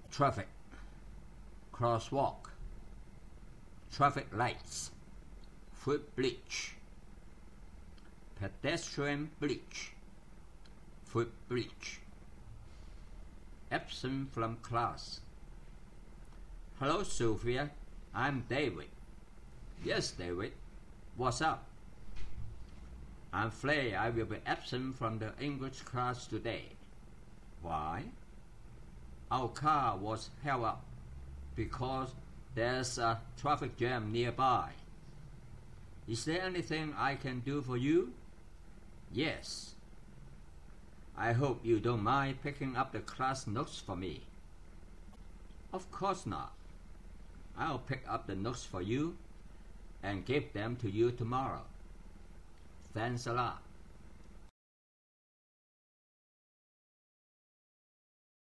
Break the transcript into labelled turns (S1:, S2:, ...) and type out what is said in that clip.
S1: traffic, crosswalk, traffic lights, footbridge, pedestrian bridge, footbridge. Absent from class. Hello, Sophia. I'm David. Yes, David. What's up? I'm afraid I will be absent from the English class today. Why? Our car was held up because there's a traffic jam nearby. Is there anything I can do for you? Yes. I hope you don't mind picking up the class notes for me. Of course not. I'll pick up the notes for you and give them to you tomorrow. Thanks a lot.